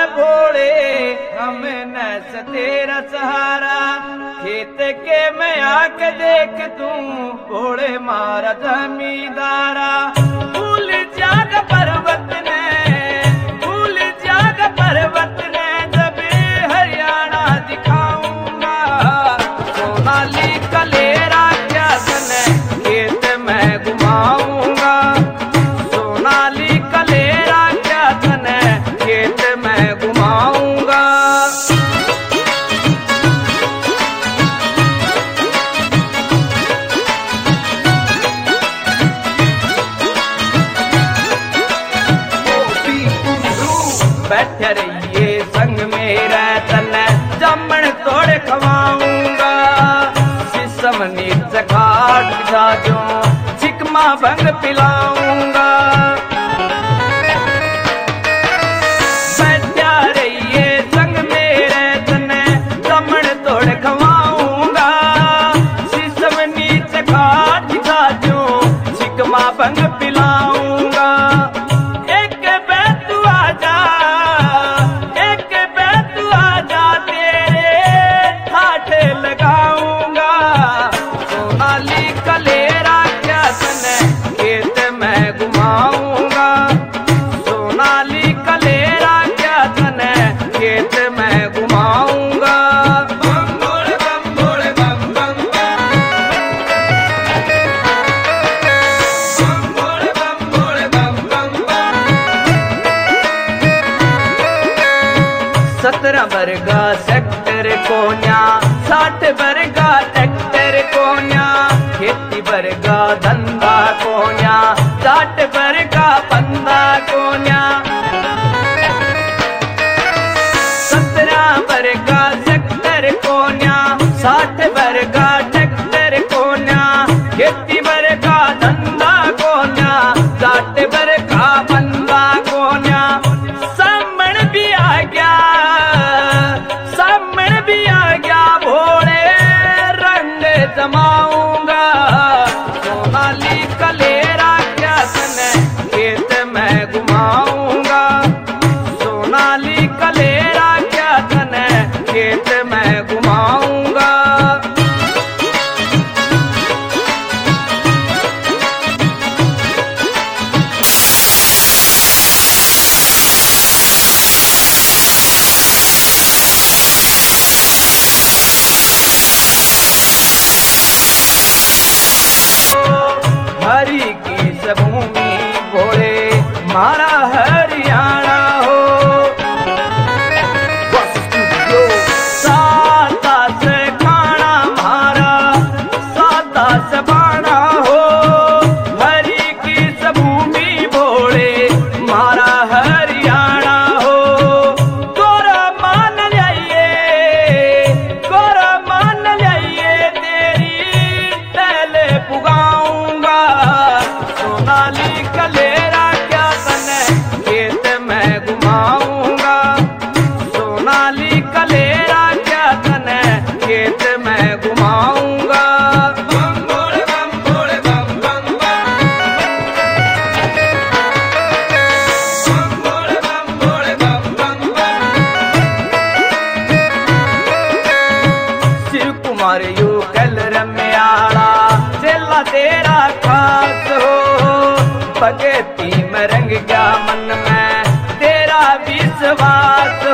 भोले हमें नस तेरा सहारा। खेत के मैं आके देख तू भोले मारा जमींदारा। भूल जाग पर्वत ने, भूल जाग पर्वत ने, जब हरियाणा दिखाऊंगा। सोनाली कलेरा क्या तने खेत में घुमाऊंगा। सोनाली कलेरा क्या तने खेत में घुमाऊंगा। बैठे रहिए संग मेरा तने जामन तोड़ खवाऊंगा। शीशम नीच खाट जाजो चिकमा भंग पिलाऊंगा। बैठा रहिए संग मेरे तने जामन तोड़ खवाऊंगा। शीशम नीच खाट जाजो चिकमा भंग पिलाऊंगा। सत्रह वर्गा सेक्टर कोन्या, 60 वर्गा ट्रैक्टर कोन्या। खेती वर्गा धंधा कोन्या, 60 वर्गा बंदा कोन्या। 17 वर्गा सेक्टर कोन्या, 60 वर्गा ट्रैक्टर कोन्या। खेती वर्गा धंधा कोन्या, 60 वर्गा बंदा कोन्या। सामण भी आ गया, सामण भी आ गया भोले रंग जमाऊंगा। सोनाली कलेरा क्या तने खेत में घुमाऊंगा। सोनाली कलेरा क्या तने खेत में घुमाऊंगा। हरी की भूमि भोले मारा हरियाणा हो। सादा से खाना मारा, सादा से बाणा हो। हरी की भूमि भोले मारा हरियाणा हो। गोरा मान जाइए, गोरा मान जाइए, तेरी तैले पुगाऊंगा। सोनाली कलेरा क्या तने खेत में घुमाऊंगा। सोनाली कलेरा क्या तने खेत में घुमाऊंगा। बम भोले बम भोले बम बम बम। बम भोले बम भोले बम बम बम। शिव कुमार यू कल रम्याला चेला तेरा खास हो। भगती में रंग गया मन में तेरा विश्वास